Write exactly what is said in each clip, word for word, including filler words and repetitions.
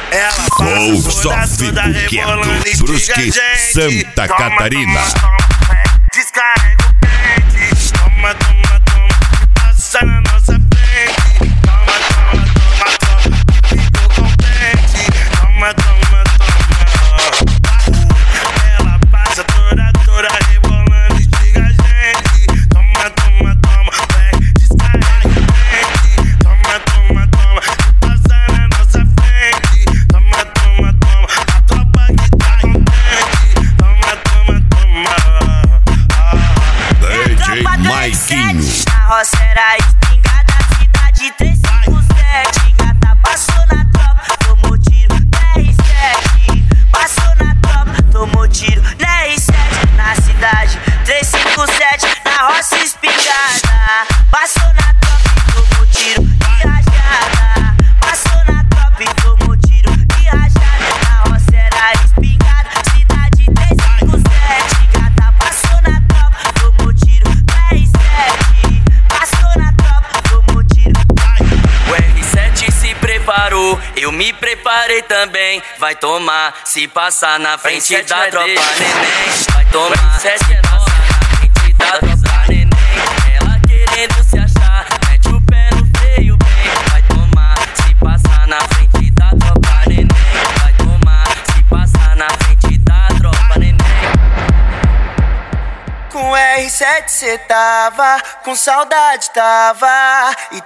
Flow só fico quieto. Brusque, Santa Catarina. Descarrega o pente. Toma, toma, toma. E passa na nossa frente. Toma, toma, toma, toma. E ficou contente. Toma, toma, toma. Ela passa toda, toda rebolando e xinga a gente. Toma, toma, toma. Vem, descarrega o pente. Toma, toma, toma. E passa na nossa frente. Toma, toma, toma. A tropa que tá contente. Toma, toma, toma. D J Maiquinho. A roça era espingada, cidade três cinco sete. Gata passou na tropa, tomou tiro na R sete. Passou na tropa, tomou tiro na R sete. Na cidade três cinco sete, na roça espingada. Passou na tropa e tomou tiro e rajada. Passou na tropa e tomou tiro e rajada. Na roça era espingada, cidade três cinco sete. Gata passou na tropa, tomou tiro na R sete. Passou na tropa, tomou tiro. O R sete se preparou, eu me preparei também. Vai tomar, se passar na frente da tropa, neném. Vai tomar, se passar na frente da tropa, neném. Ela querendo se achar, mete o pé no freio bem. Vai tomar, se passar na frente da tropa, neném. Vai tomar, se passar na frente da tropa, neném. Com R sete cê tava, com saudade tava. E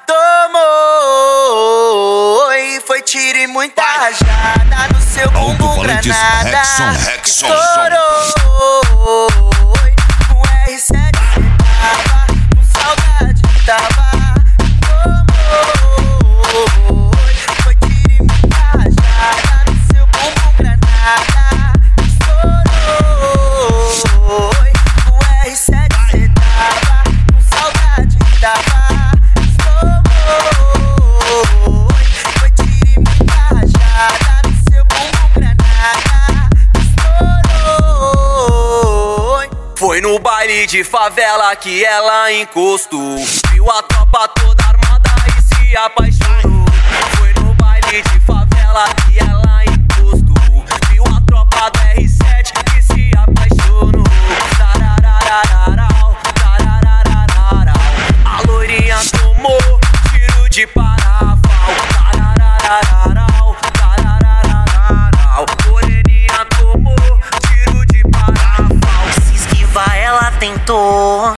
tomou, e foi tiro e muita rajada. No seu bumbum granada, Rexon, Rexon, estourou. Com R sete cê tava, com saudade tava. Tomou, foi tiro e muita rajada. No seu bumbum granada, estourou. Com R sete cê tava, com saudade tava. Estourou, foi tiro e muita rajada. No seu bumbum granada, estourou. Foi no baile de favela que ela encostou. Viu a tropa toda armada e se apaixonou. Foi no baile de favela que